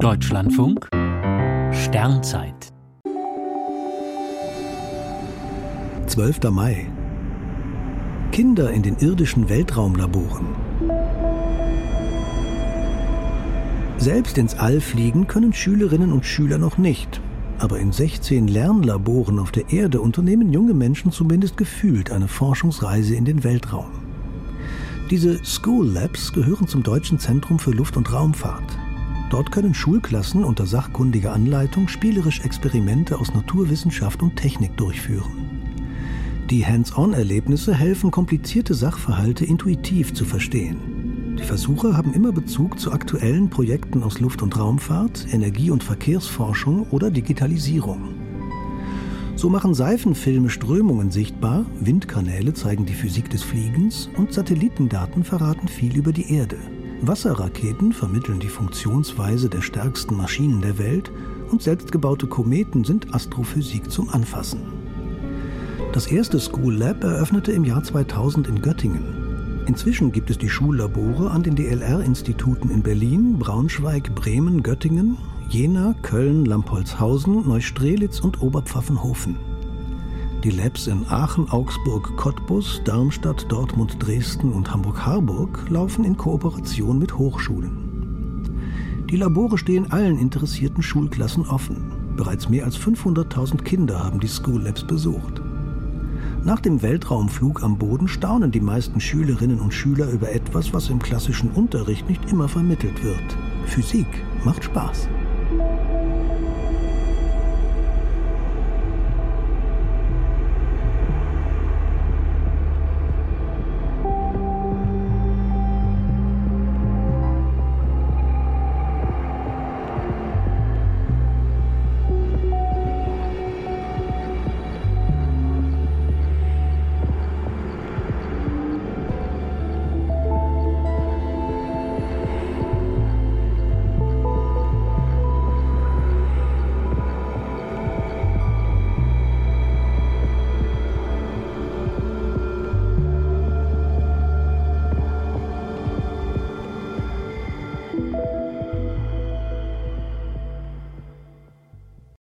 Deutschlandfunk Sternzeit 12. Mai. Kinder in den irdischen Weltraumlaboren. Selbst ins All fliegen können Schülerinnen und Schüler noch nicht. Aber in 16 Lernlaboren auf der Erde unternehmen junge Menschen zumindest gefühlt eine Forschungsreise in den Weltraum. Diese School Labs gehören zum Deutschen Zentrum für Luft- und Raumfahrt. Dort können Schulklassen unter sachkundiger Anleitung spielerisch Experimente aus Naturwissenschaft und Technik durchführen. Die Hands-on-Erlebnisse helfen, komplizierte Sachverhalte intuitiv zu verstehen. Die Versucher haben immer Bezug zu aktuellen Projekten aus Luft- und Raumfahrt, Energie- und Verkehrsforschung oder Digitalisierung. So machen Seifenfilme Strömungen sichtbar, Windkanäle zeigen die Physik des Fliegens und Satellitendaten verraten viel über die Erde. Wasserraketen vermitteln die Funktionsweise der stärksten Maschinen der Welt und selbstgebaute Kometen sind Astrophysik zum Anfassen. Das erste School Lab eröffnete im Jahr 2000 in Göttingen. Inzwischen gibt es die Schullabore an den DLR-Instituten in Berlin, Braunschweig, Bremen, Göttingen, Jena, Köln, Lampolzhausen, Neustrelitz und Oberpfaffenhofen. Die Labs in Aachen, Augsburg, Cottbus, Darmstadt, Dortmund, Dresden und Hamburg-Harburg laufen in Kooperation mit Hochschulen. Die Labore stehen allen interessierten Schulklassen offen. Bereits mehr als 500.000 Kinder haben die School Labs besucht. Nach dem Weltraumflug am Boden staunen die meisten Schülerinnen und Schüler über etwas, was im klassischen Unterricht nicht immer vermittelt wird. Physik macht Spaß.